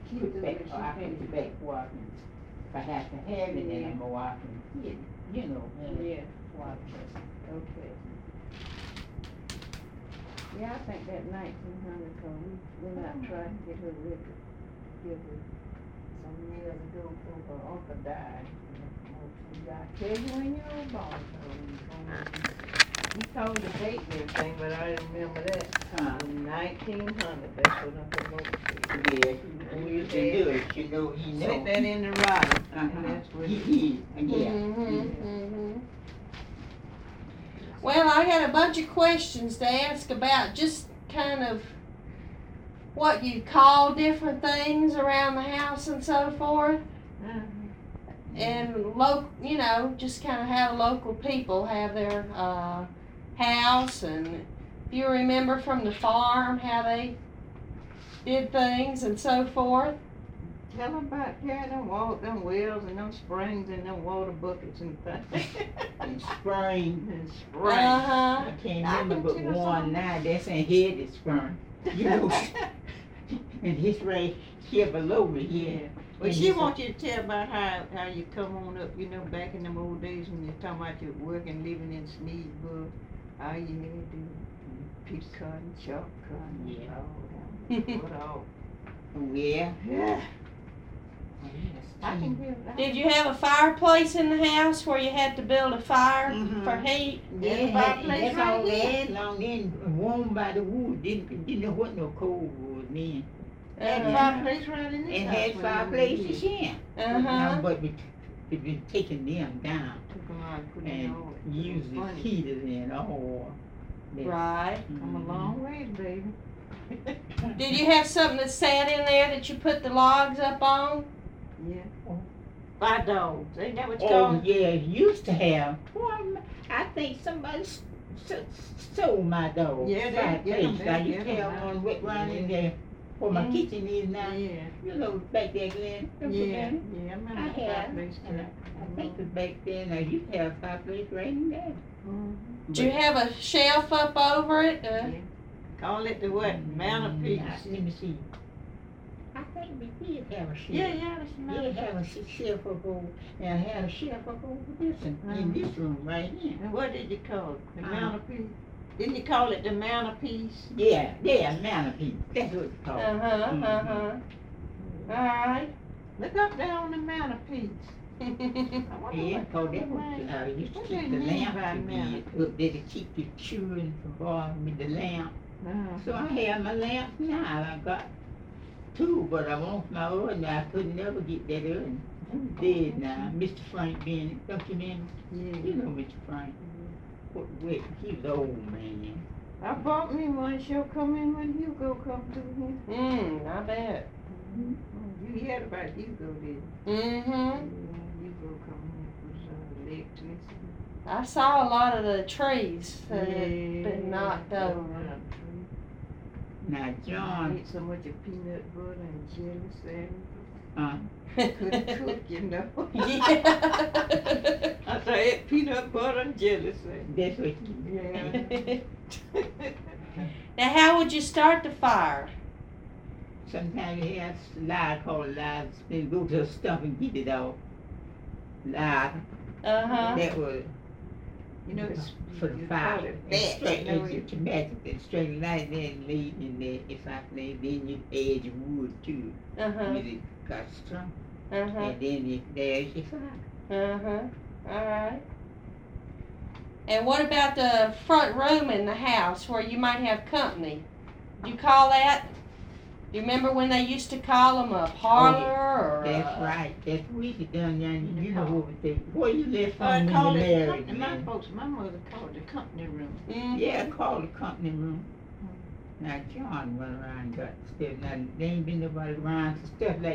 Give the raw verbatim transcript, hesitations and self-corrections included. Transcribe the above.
put back, or I put it back where I can, if I have to have it, then I'm more I can get it, you know. uh, Yeah, why just- okay. Yeah, I think that nineteen hundred, cause we, we not trying to get her record, give her some years ago before her uncle died. I tell you when you were born, so he told the date and everything, but I didn't remember that. Uh, Nineteen hundred, that's what Uncle Mose said. yeah, he, he can do it, you know, he know. Set that in the writing, Uh-huh. and that's what He, it he, yeah. Mhm, mhm. Well, I got a bunch of questions to ask about just kind of what you call different things around the house and so forth. Uh-huh. And local, you know, just kind of how local people have their uh, house, and if you remember from the farm how they did things and so forth. Tell them about carrying them water, them wells and them springs and them water buckets and things. And spring, And springs. Uh huh. I can't I remember can but tell one some. now, that's in head is spring, you know. And his right here below me here. Yeah. Well, And she this- wants you to tell about how, how you come on up, you know, back in them old days when you're talking about your working, living in Sneedsburg, all you had to do, pick cotton, chop cotton, Yeah. all that, what all. Oh, yeah. Yeah. Oh, yes. I can give that. Did you have a fireplace in the house where you had to build a fire Mhm. for heat? Yeah, Yeah, had- fireplace that's right all they there. had long then, warm by the wood, didn't, didn't know what no cold wood mean. Had Uh-huh. fireplace right in this And house had when we was fireplaces, kids. yeah. Uh Now, huh. but we, we been taking them down Took 'em out and put 'em and on. It was using funny. heaters and all. that. Right. Come a long way, baby. Did you have something that sat in there that you put the logs up on? Yeah. Fire dogs, ain't that what you Oh, call 'em? yeah, used to have, well, I think somebody s- s- sold my dog. Yeah, they fireplace. get 'em, they I used get to 'em have now. one wet around in Yeah. there where my Mhm. kitchen is now. Yeah. You know, back there, Glenn. Remember, Yeah, Glenn? yeah, I I remember the have, fireplace and I, too. I think that back then, I used to have a fireplace right in there. Mhm. Did you have a shelf up over it? Uh, Yeah. Call it the what, mantelpiece? Mm, I- Let me see. I think we did have a shelf. Yeah, yeah, that's Did mantelpiece. have a sh- shelf up over, and I had a shelf up over this, one, in Mhm. this room right here. And what did you call it? The Uh, mantelpiece? Didn't you call it the mantelpiece? Yeah, yeah, mantelpiece, that's what it's called. uh huh. Mhm. Uh huh. All right. Look up there on the mantelpiece. I wonder Yeah, what- cause that what was, made- uh, used to what keep they the mean lamp by to be mantelpiece? up there to keep the children from bothering with the lamp. Uh-huh. So I have my lamp now, I got two, but I want my other, I could never get that other. He's dead now, Mister Frank Bennett, don't you remember? You Yeah. know Mister Frank. What, wait, he was old man. I bought me one, she'll come in when Hugo come through here. Mm, I bet. You heard about Hugo, did you? Mm-hmm. Yeah, Hugo come in for some electricity. I saw a lot of the trees that had Yeah. been knocked over. Now I John, ate so much of peanut butter and jelly sandwiches. uh, Couldn't cook, you know. Yeah. I said, I ate peanut butter and jelly sandwiches. that's what you, Yeah. Now, how would you start the fire? sometimes he has lard called lard, then go to a stump and get it off. Lard, Uh huh. that was You know, it's, for the you fire. call it And fat, straight, you know, it's it- to match it, and straight light then leave in there, if I play, then you add your wood too, Uh huh. with it got strong, Uh huh. and then if there's your fire. Uh huh. All right. And what about the front room in the house where you might have company? Do you call that? Do you remember when they used to call them a parlor or? That's a- right, that's what we done, now, you you know what we think, where you live I from when call you it the married, company, my man? folks, my mother called it the company room. Mhm. Yeah, call the company room. Now John went around and got stuff, now there ain't been nobody around for stuff like